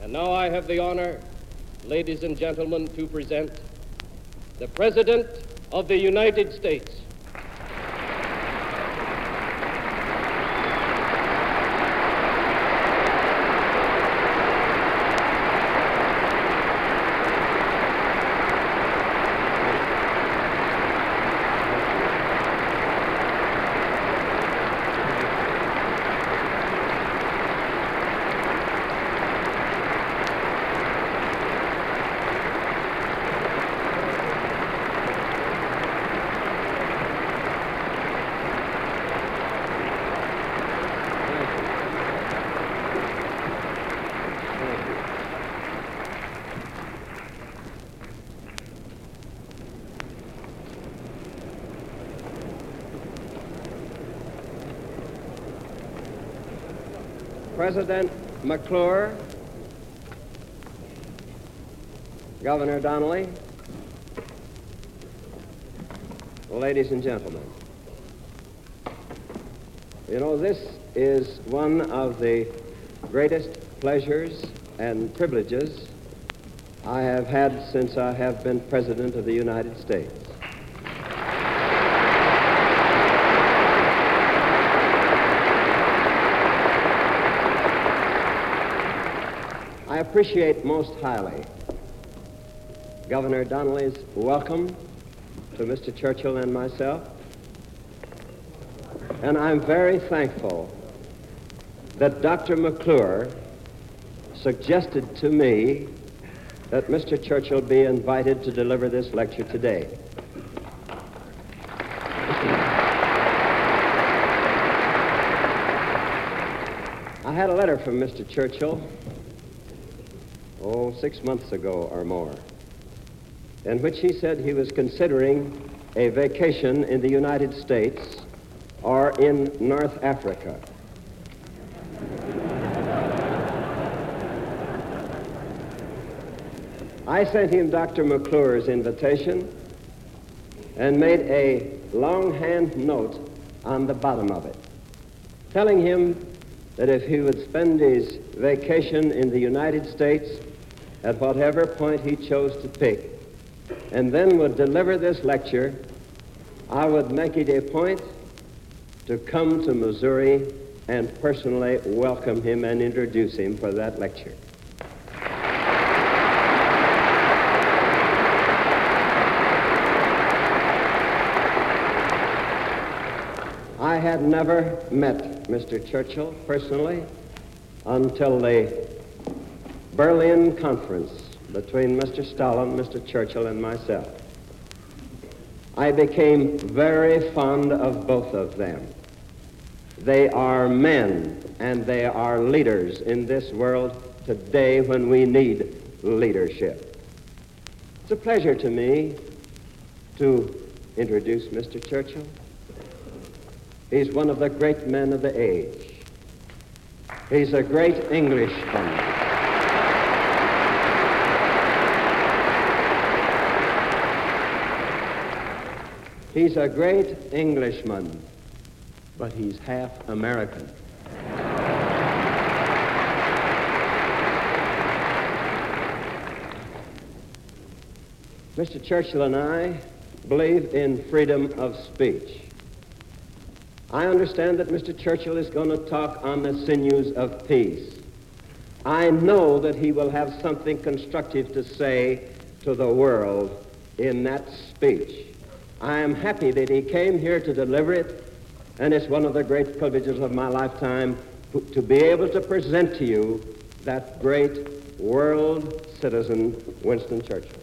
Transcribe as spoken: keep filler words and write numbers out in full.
And now I have the honor, ladies and gentlemen, to present the President of the United States. President McClure, Governor Donnelly, ladies and gentlemen, you know, this is one of the greatest pleasures and privileges I have had since I have been President of the United States. I appreciate most highly Governor Donnelly's welcome to Mister Churchill and myself, and I'm very thankful that Doctor McClure suggested to me that Mister Churchill be invited to deliver this lecture today. I had a letter from Mister Churchill oh, six months ago or more, in which he said he was considering a vacation in the United States or in North Africa. I sent him Doctor McClure's invitation and made a longhand note on the bottom of it, telling him that if he would spend his vacation in the United States at whatever point he chose to pick, and then would deliver this lecture, I would make it a point to come to Missouri and personally welcome him and introduce him for that lecture. I had never met Mister Churchill personally until the Berlin Conference between Mister Stalin, Mister Churchill, and myself. I became very fond of both of them. They are men and they are leaders in this world today when we need leadership. It's a pleasure to me to introduce Mister Churchill. He's one of the great men of the age. He's a great Englishman. He's a great Englishman, but he's half American. Mister Churchill and I believe in freedom of speech. I understand that Mister Churchill is going to talk on the sinews of peace. I know that he will have something constructive to say to the world in that speech. I am happy that he came here to deliver it, and it's one of the great privileges of my lifetime to be able to present to you that great world citizen, Winston Churchill.